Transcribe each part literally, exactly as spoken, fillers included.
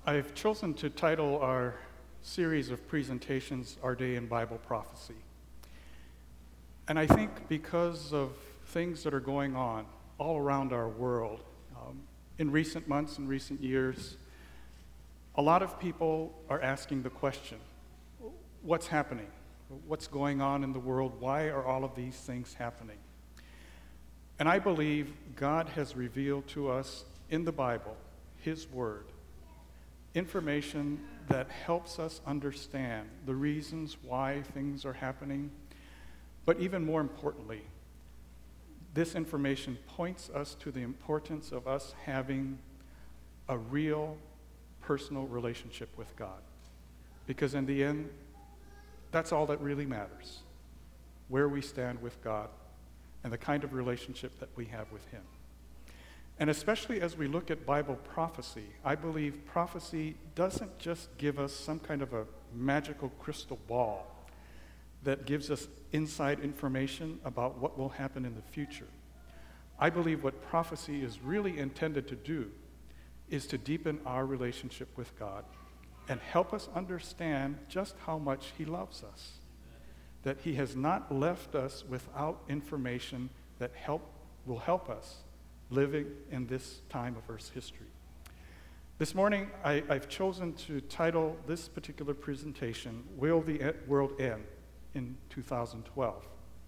I've chosen to title our series of presentations, Our Day in Bible Prophecy. And I think because of things that are going on all around our world, um, in recent months and recent years, a lot of people are asking the question, what's happening? What's going on in the world? Why are all of these things happening? And I believe God has revealed to us in the Bible, His Word, information that helps us understand the reasons why things are happening. But even more importantly, this information points us to the importance of us having a real personal relationship with God. Because in the end, that's all that really matters, where we stand with God and the kind of relationship that we have with Him. And especially as we look at Bible prophecy, I believe prophecy doesn't just give us some kind of a magical crystal ball that gives us inside information about what will happen in the future. I believe what prophecy is really intended to do is to deepen our relationship with God and help us understand just how much He loves us. That He has not left us without information that help will help us living in this time of Earth's history. This morning, I, I've chosen to title this particular presentation, Will the E- World End in two thousand twelve?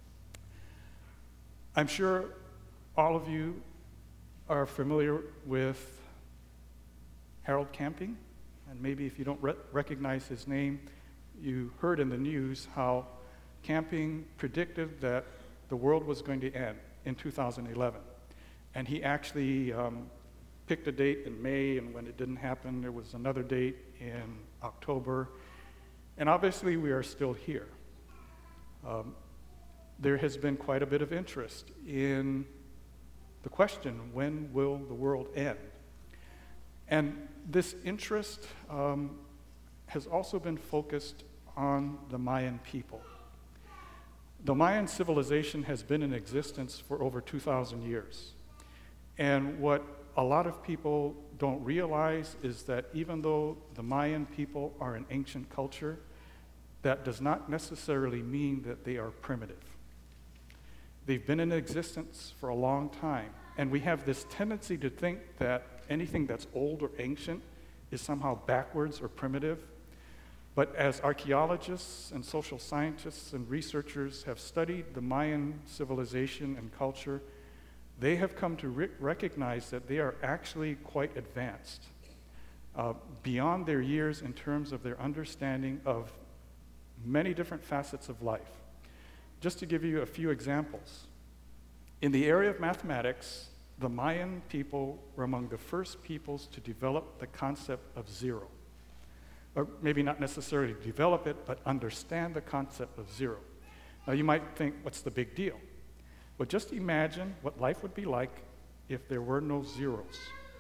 I'm sure all of you are familiar with Harold Camping, and maybe if you don't re- recognize his name, you heard in the news how Camping predicted that the world was going to end in two thousand eleven. And he actually um, picked a date in May, and when it didn't happen, there was another date in October. And obviously, we are still here. Um, there has been quite a bit of interest in the question, when will the world end? And this interest um, has also been focused on the Mayan people. The Mayan civilization has been in existence for over two thousand years. And what a lot of people don't realize is that even though the Mayan people are an ancient culture, that does not necessarily mean that they are primitive. They've been in existence for a long time, and we have this tendency to think that anything that's old or ancient is somehow backwards or primitive. But as archaeologists and social scientists and researchers have studied the Mayan civilization and culture, they have come to re- recognize that they are actually quite advanced, uh, beyond their years in terms of their understanding of many different facets of life. Just to give you a few examples, in the area of mathematics, the Mayan people were among the first peoples to develop the concept of zero. Or maybe not necessarily develop it, but understand the concept of zero. Now you might think, what's the big deal? But just imagine what life would be like if there were no zeros.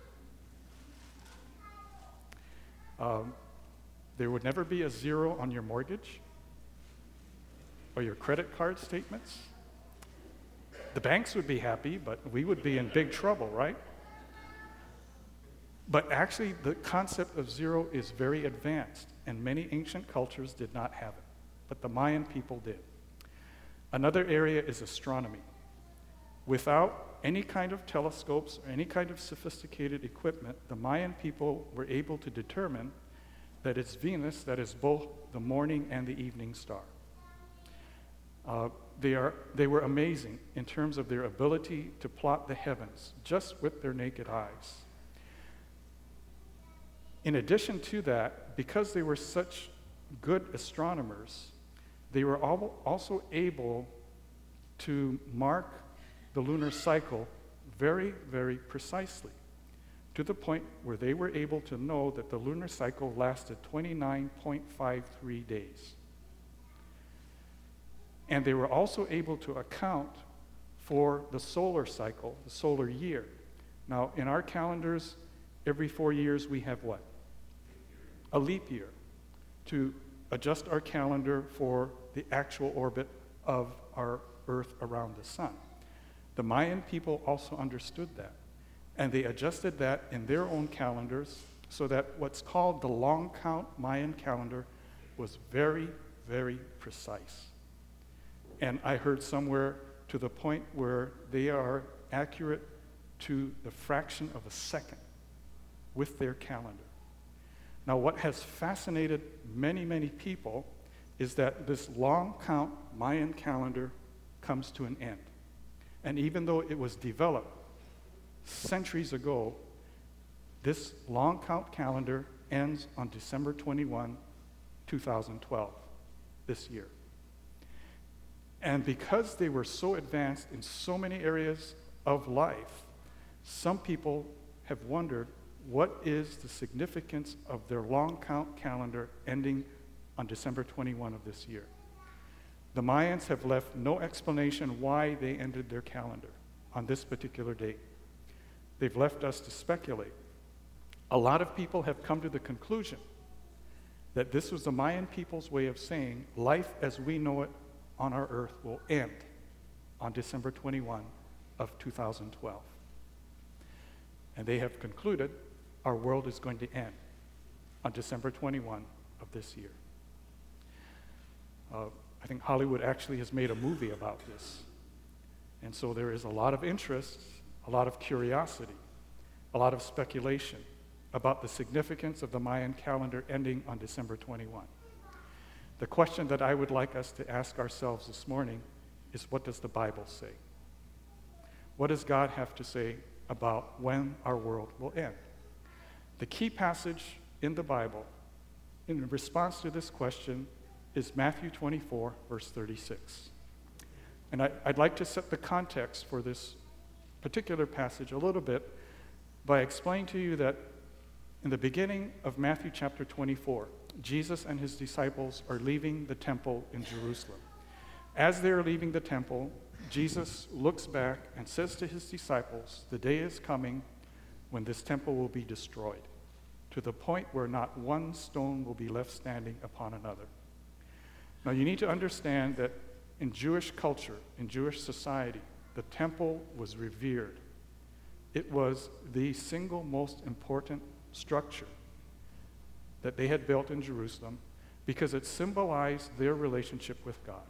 Um, there would never be a zero on your mortgage or your credit card statements. The banks would be happy, but we would be in big trouble, right? But actually, the concept of zero is very advanced, and many ancient cultures did not have it, but the Mayan people did. Another area is astronomy. Without any kind of telescopes or any kind of sophisticated equipment, the Mayan people were able to determine that it's Venus that is both the morning and the evening star. Uh, they, are, they were amazing in terms of their ability to plot the heavens just with their naked eyes. In addition to that, because they were such good astronomers, they were al- also able to mark the lunar cycle very, very precisely, to the point where they were able to know that the lunar cycle lasted twenty-nine point five three days. And they were also able to account for the solar cycle, the solar year. Now, in our calendars, every four years we have what? A leap year, to adjust our calendar for the actual orbit of our Earth around the sun. The Mayan people also understood that, and they adjusted that in their own calendars so that what's called the long count Mayan calendar was very, very precise. And I heard somewhere to the point where they are accurate to the fraction of a second with their calendar. Now, what has fascinated many, many people is that this long count Mayan calendar comes to an end. And even though it was developed centuries ago, this long count calendar ends on December twenty-first, two thousand twelve, this year. And because they were so advanced in so many areas of life, some people have wondered, what is the significance of their long count calendar ending on December twenty-first of this year? The Mayans have left no explanation why they ended their calendar on this particular date. They've left us to speculate. A lot of people have come to the conclusion that this was the Mayan people's way of saying life as we know it on our earth will end on December twenty-first of two thousand twelve. And they have concluded our world is going to end on December twenty-first of this year. Uh, I think Hollywood actually has made a movie about this. And so there is a lot of interest, a lot of curiosity, a lot of speculation about the significance of the Mayan calendar ending on December twenty-first. The question that I would like us to ask ourselves this morning is, what does the Bible say? What does God have to say about when our world will end? The key passage in the Bible in response to this question is Matthew twenty-four, verse thirty-six. And I, I'd like to set the context for this particular passage a little bit by explaining to you that in the beginning of Matthew chapter twenty-four, Jesus and his disciples are leaving the temple in Jerusalem. As they are leaving the temple, Jesus looks back and says to his disciples, the day is coming when this temple will be destroyed, to the point where not one stone will be left standing upon another. Now, you need to understand that in Jewish culture, in Jewish society, the temple was revered. It was the single most important structure that they had built in Jerusalem because it symbolized their relationship with God.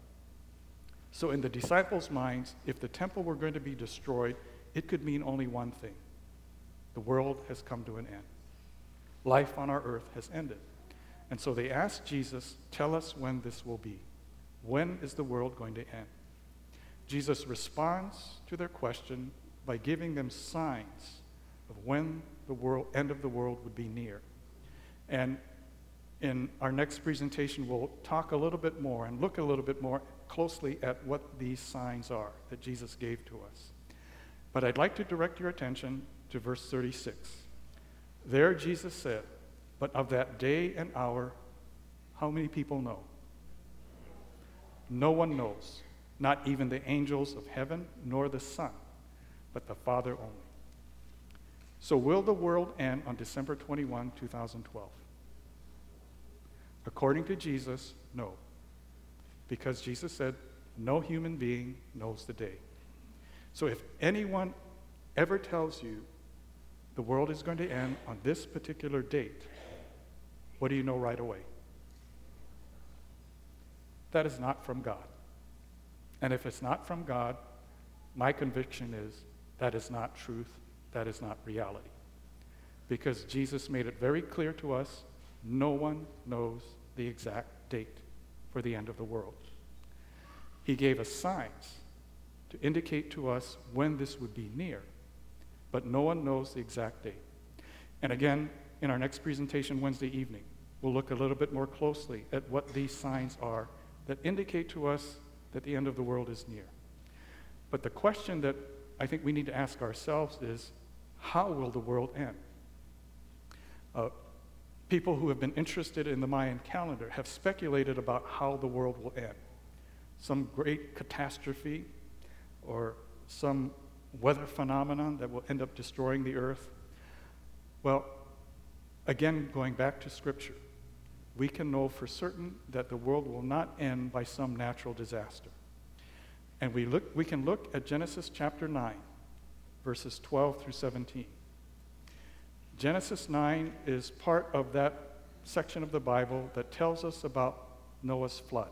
So in the disciples' minds, if the temple were going to be destroyed, it could mean only one thing. The world has come to an end. Life on our earth has ended. And so they asked Jesus, tell us when this will be. When is the world going to end? Jesus responds to their question by giving them signs of when the world, end of the world would be near. And in our next presentation, we'll talk a little bit more and look a little bit more closely at what these signs are that Jesus gave to us. But I'd like to direct your attention to verse thirty-six. There Jesus said, but of that day and hour, how many people know? No one knows, not even the angels of heaven, nor the Son, but the Father only. So will the world end on December twenty-first, two thousand twelve? According to Jesus, no. Because Jesus said, no human being knows the day. So if anyone ever tells you the world is going to end on this particular date, what do you know right away? That is not from God. And if it's not from God, my conviction is that is not truth, that is not reality. Because Jesus made it very clear to us, no one knows the exact date for the end of the world. He gave us signs to indicate to us when this would be near, but no one knows the exact date. And again, in our next presentation Wednesday evening, we'll look a little bit more closely at what these signs are that indicate to us that the end of the world is near. But the question that I think we need to ask ourselves is, how will the world end? Uh, people who have been interested in the Mayan calendar have speculated about how the world will end. Some great catastrophe or some weather phenomenon that will end up destroying the earth. Well, again, going back to Scripture, we can know for certain that the world will not end by some natural disaster. And we look, we can look at Genesis chapter nine, verses twelve through seventeen. Genesis nine is part of that section of the Bible that tells us about Noah's flood.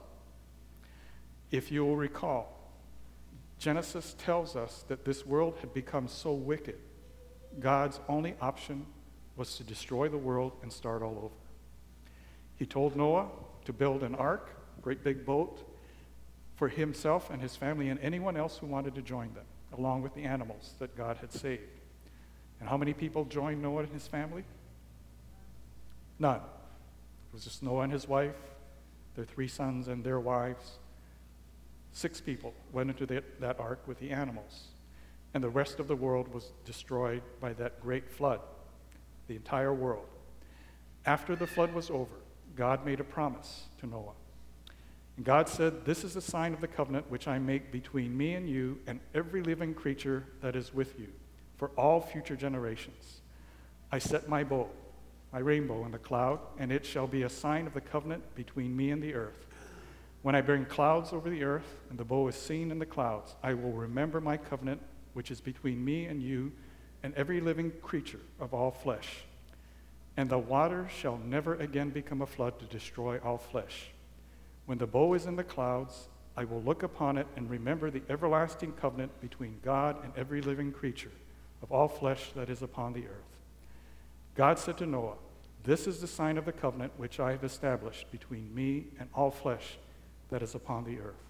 If you will recall, Genesis tells us that this world had become so wicked, God's only option was to destroy the world and start all over. He told Noah to build an ark, a great big boat, for himself and his family and anyone else who wanted to join them, along with the animals that God had saved. And how many people joined Noah and his family? None. It was just Noah and his wife, their three sons and their wives. Six people went into the, that ark with the animals. And the rest of the world was destroyed by that great flood, the entire world. After the flood was over, God made a promise to Noah. And God said, "This is the sign of the covenant which I make between me and you and every living creature that is with you for all future generations. I set my bow, my rainbow in the cloud, and it shall be a sign of the covenant between me and the earth. When I bring clouds over the earth and the bow is seen in the clouds, I will remember my covenant which is between me and you and every living creature of all flesh. And the water shall never again become a flood to destroy all flesh. When the bow is in the clouds, I will look upon it and remember the everlasting covenant between God and every living creature of all flesh that is upon the earth." God said to Noah, "This is the sign of the covenant which I have established between me and all flesh that is upon the earth."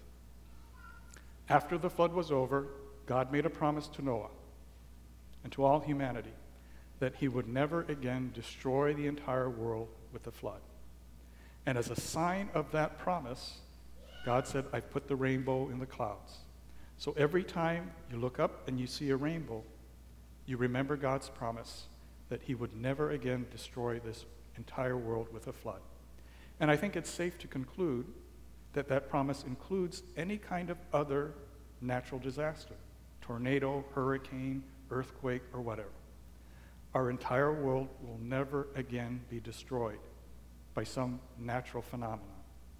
After the flood was over, God made a promise to Noah and to all humanity that he would never again destroy the entire world with the flood. And as a sign of that promise, God said, "I've put the rainbow in the clouds." So every time you look up and you see a rainbow, you remember God's promise that he would never again destroy this entire world with a flood. And I think it's safe to conclude that that promise includes any kind of other natural disaster, tornado, hurricane, earthquake, or whatever. Our entire world will never again be destroyed by some natural phenomenon.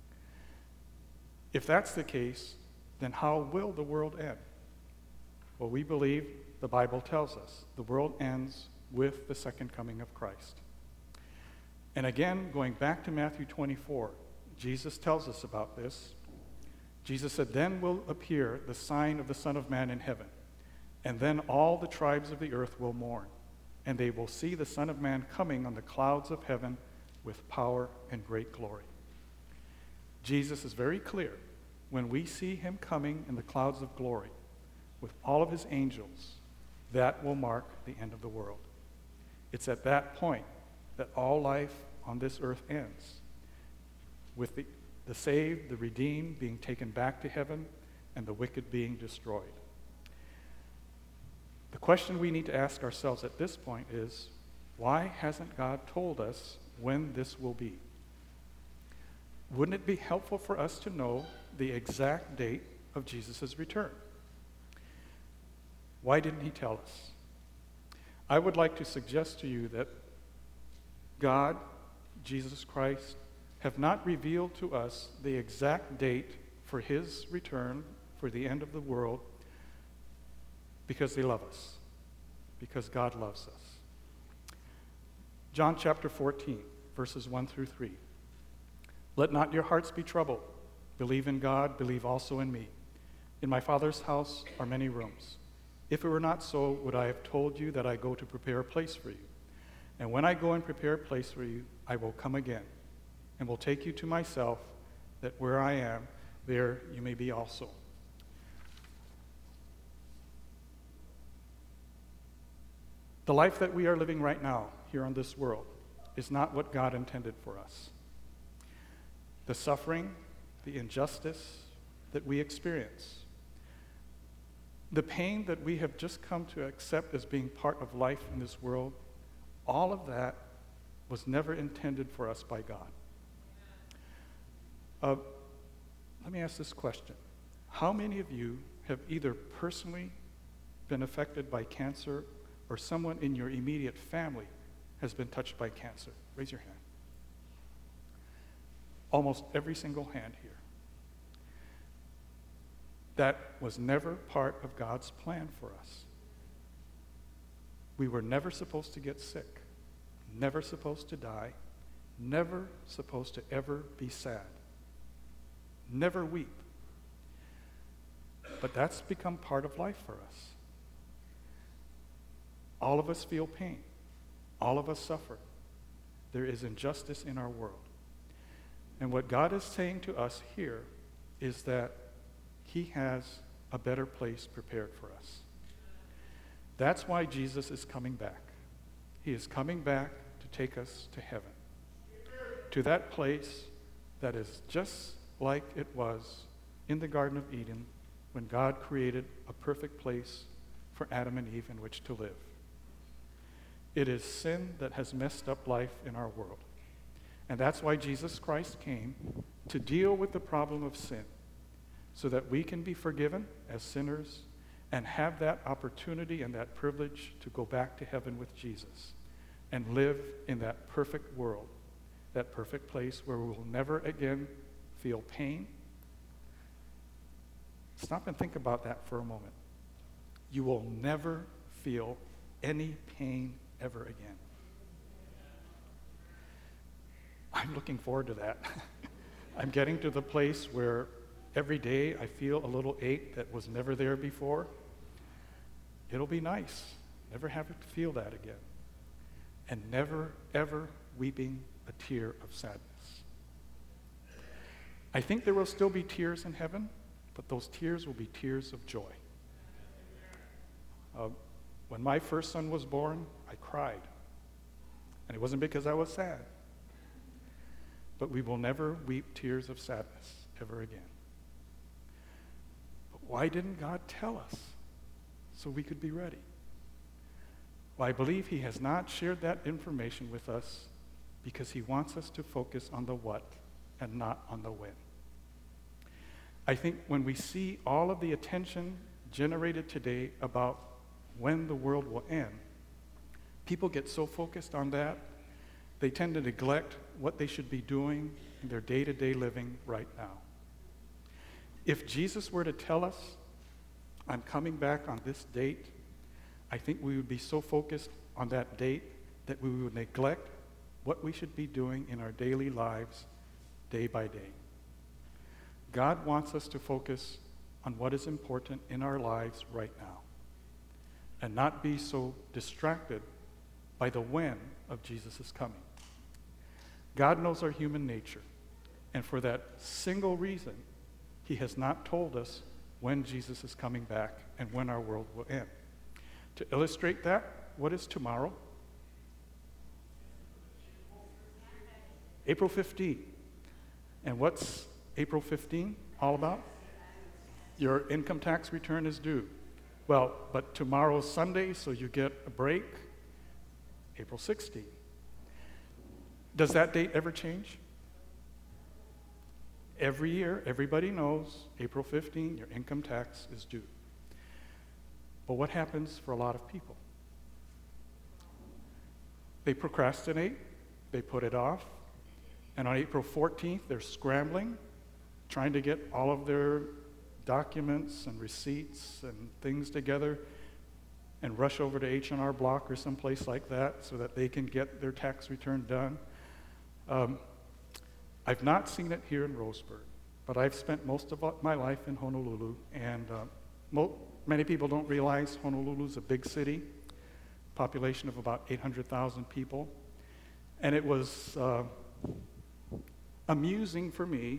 If that's the case, then how will the world end? Well, we believe the Bible tells us the world ends with the second coming of Christ. And again, going back to Matthew twenty-four, Jesus tells us about this. Jesus said, "Then will appear the sign of the Son of Man in heaven, and then all the tribes of the earth will mourn, and they will see the Son of Man coming on the clouds of heaven with power and great glory." Jesus is very clear. When we see him coming in the clouds of glory with all of his angels, that will mark the end of the world. It's at that point that all life on this earth ends, with the, the saved, the redeemed being taken back to heaven, and the wicked being destroyed. The question we need to ask ourselves at this point is, why hasn't God told us when this will be? Wouldn't it be helpful for us to know the exact date of Jesus' return? Why didn't he tell us? I would like to suggest to you that God, Jesus Christ, have not revealed to us the exact date for his return, for the end of the world, because they love us, because God loves us. John chapter fourteen, verses one through three. "Let not your hearts be troubled. Believe in God, believe also in me. In my Father's house are many rooms. If it were not so, would I have told you that I go to prepare a place for you? And when I go and prepare a place for you, I will come again, and will take you to myself, that where I am, there you may be also." The life that we are living right now here on this world is not what God intended for us. The suffering, the injustice that we experience, the pain that we have just come to accept as being part of life in this world, all of that was never intended for us by God. Uh, let me ask this question. How many of you have either personally been affected by cancer or someone in your immediate family has been touched by cancer? Raise your hand. Almost every single hand here. That was never part of God's plan for us. We were never supposed to get sick. never supposed to die, never supposed to ever be sad, never weep. But that's become part of life for us. All of us feel pain. All of us suffer. There is injustice in our world. And what God is saying to us here is that he has a better place prepared for us. That's why Jesus is coming back. He is coming back to take us to heaven, to that place that is just like it was in the Garden of Eden when God created a perfect place for Adam and Eve in which to live. It is sin that has messed up life in our world. And that's why Jesus Christ came to deal with the problem of sin, so that we can be forgiven as sinners and have that opportunity and that privilege to go back to heaven with Jesus and live in that perfect world, that perfect place where we will never again feel pain. Stop and think about that for a moment. You will never feel any pain ever again. I'm looking forward to that. I'm getting to the place where every day I feel a little ache that was never there before. It'll be nice. Never having to feel that again. And never, ever weeping a tear of sadness. I think there will still be tears in heaven, but those tears will be tears of joy. Uh, when my first son was born, I cried. And it wasn't because I was sad. But we will never weep tears of sadness ever again. But why didn't God tell us so we could be ready? Well, I believe he has not shared that information with us because he wants us to focus on the what and not on the when. I think when we see all of the attention generated today about when the world will end, people get so focused on that, they tend to neglect what they should be doing in their day-to-day living right now. If Jesus were to tell us, I'm coming back on this date, I think we would be so focused on that date that we would neglect what we should be doing in our daily lives day by day. God wants us to focus on what is important in our lives right now and not be so distracted by the when of Jesus' coming. God knows our human nature, and for that single reason, he has not told us when Jesus is coming back and when our world will end. To illustrate that, what is tomorrow? April fifteenth. And what's April fifteenth all about? Your income tax return is due. Well, but tomorrow's Sunday, so you get a break. April sixteenth. Does that date ever change? Every year, everybody knows April fifteenth, your income tax is due. But what happens for a lot of people? They procrastinate, they put it off, and on April fourteenth, they're scrambling, trying to get all of their documents and receipts and things together and rush over to H and R Block or someplace like that so that they can get their tax return done. Um, I've not seen it here in Roseburg, but I've spent most of my life in Honolulu, and uh, mo- many people don't realize Honolulu's a big city, population of about eight hundred thousand people, and it was uh, amusing for me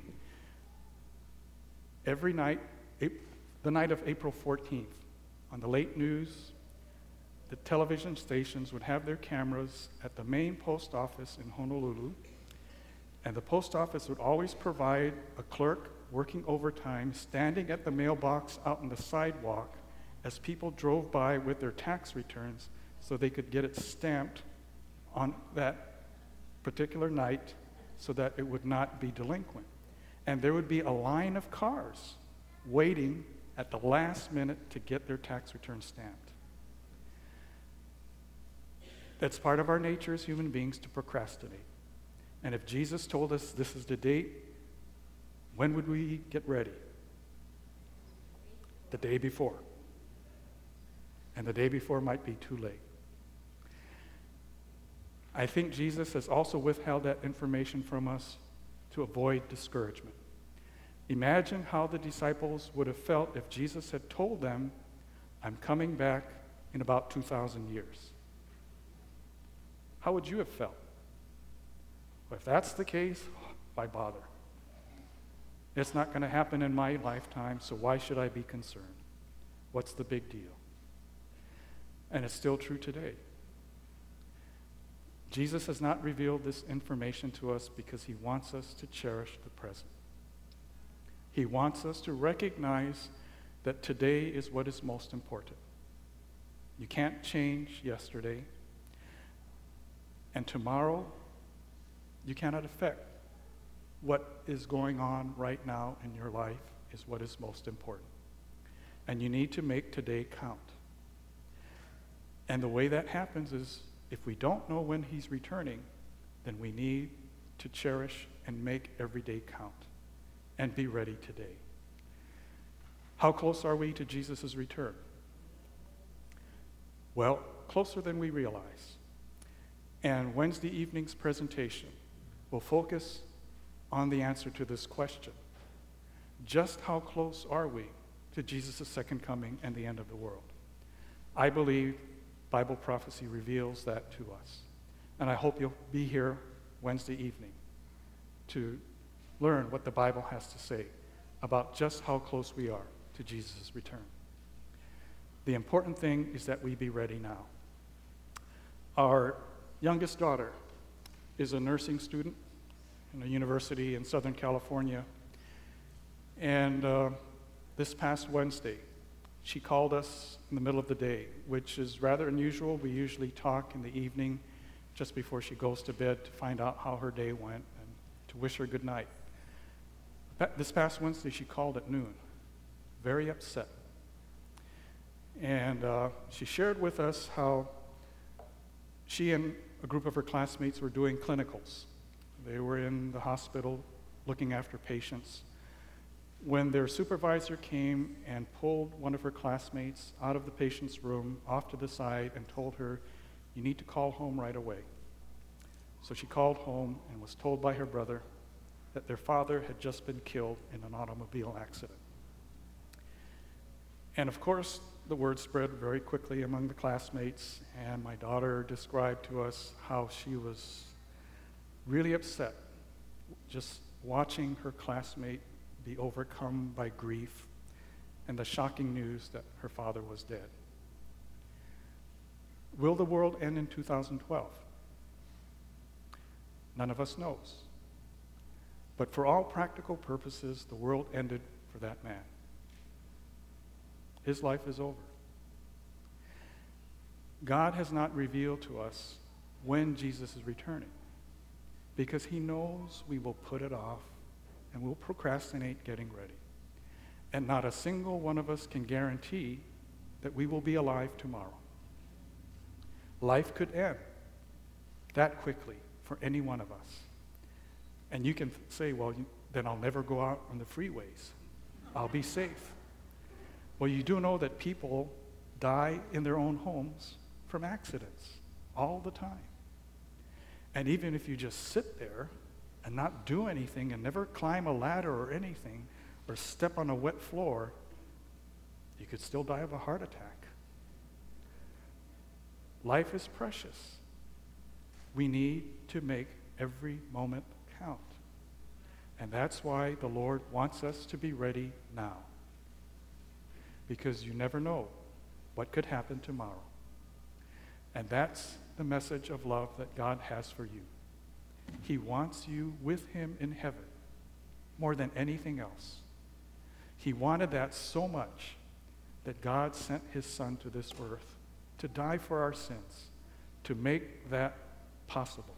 every night, the night of April fourteenth, on the late news, the television stations would have their cameras at the main post office in Honolulu, and the post office would always provide a clerk working overtime, standing at the mailbox out on the sidewalk as people drove by with their tax returns so they could get it stamped on that particular night so that it would not be delinquent. And there would be a line of cars waiting at the last minute to get their tax return stamped. That's part of our nature as human beings to procrastinate. And if Jesus told us this is the date, when would we get ready? The day before. And the day before might be too late. I think Jesus has also withheld that information from us to avoid discouragement. Imagine how the disciples would have felt if Jesus had told them, I'm coming back in about two thousand years. How would you have felt? Well, if that's the case, why bother? It's not going to happen in my lifetime, so why should I be concerned? What's the big deal? And it's still true today. Jesus has not revealed this information to us because he wants us to cherish the present. He wants us to recognize that today is what is most important. You can't change yesterday, and tomorrow you cannot affect. What is going on right now in your life is what is most important. And you need to make today count. And the way that happens is if we don't know when he's returning, then we need to cherish and make every day count and be ready today. How close are we to Jesus' return? Well, closer than we realize. And Wednesday evening's presentation will focus on the answer to this question. Just how close are we to Jesus' second coming and the end of the world? I believe Bible prophecy reveals that to us. And I hope you'll be here Wednesday evening to learn what the Bible has to say about just how close we are to Jesus' return. The important thing is that we be ready now. Our youngest daughter is a nursing student in a university in Southern California. And uh, this past Wednesday, she called us in the middle of the day, which is rather unusual. We usually talk in the evening just before she goes to bed to find out how her day went and to wish her good night. This past Wednesday, she called at noon, very upset. And uh, she shared with us how she and a group of her classmates were doing clinicals. They were in the hospital looking after patients when their supervisor came and pulled one of her classmates out of the patient's room off to the side and told her, you need to call home right away. So she called home and was told by her brother that their father had just been killed in an automobile accident. And of course, the word spread very quickly among the classmates, and my daughter described to us how she was really upset just watching her classmate be overcome by grief and the shocking news that her father was dead. Will the world end in two thousand twelve? None of us knows. But for all practical purposes, the world ended for that man. His life is over. God has not revealed to us when Jesus is returning because he knows we will put it off and we'll procrastinate getting ready. And not a single one of us can guarantee that we will be alive tomorrow. Life could end that quickly for any one of us. And you can say, well, you, then I'll never go out on the freeways. I'll be safe. Well, you do know that people die in their own homes from accidents all the time. And even if you just sit there and not do anything and never climb a ladder or anything or step on a wet floor, you could still die of a heart attack. Life is precious. We need to make every moment count. And that's why the Lord wants us to be ready now. Because you never know what could happen tomorrow. And that's the message of love that God has for you. He wants you with him in heaven more than anything else. He wanted that so much that God sent his son to this earth to die for our sins, to make that possible.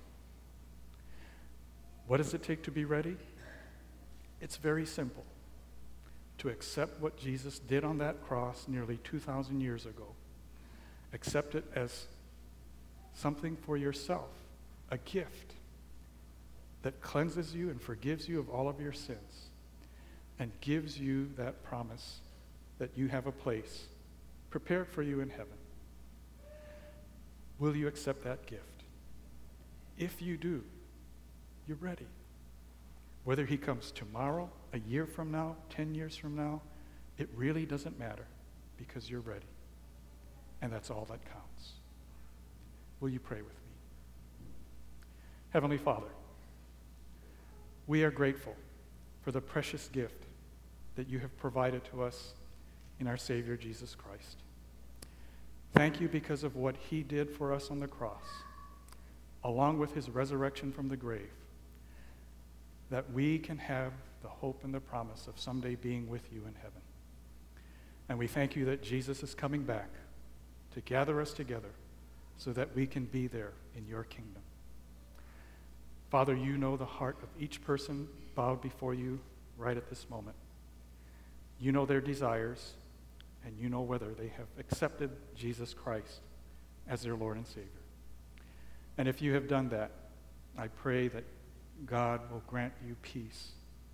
What does it take to be ready? It's very simple. To accept what Jesus did on that cross nearly two thousand years ago. Accept it as something for yourself, a gift that cleanses you and forgives you of all of your sins and gives you that promise that you have a place prepared for you in heaven. Will you accept that gift? if you do, you're ready. Whether he comes tomorrow, a year from now, ten years from now, it really doesn't matter because you're ready. And that's all that counts. Will you pray with me? Heavenly Father, we are grateful for the precious gift that you have provided to us in our Savior Jesus Christ. Thank you because of what he did for us on the cross, along with his resurrection from the grave, that we can have the hope and the promise of someday being with you in heaven. And we thank you that Jesus is coming back to gather us together so that we can be there in your kingdom. Father, you know the heart of each person bowed before you right at this moment. You know their desires, and you know whether they have accepted Jesus Christ as their Lord and Savior. And if you have done that, I pray that God will grant you peace,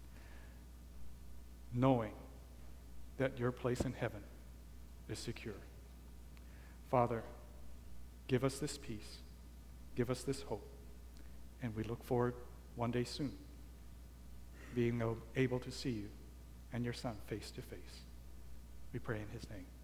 knowing that your place in heaven is secure. Father, give us this peace, give us this hope, and we look forward one day soon being able to see you and your Son face to face. We pray in his name.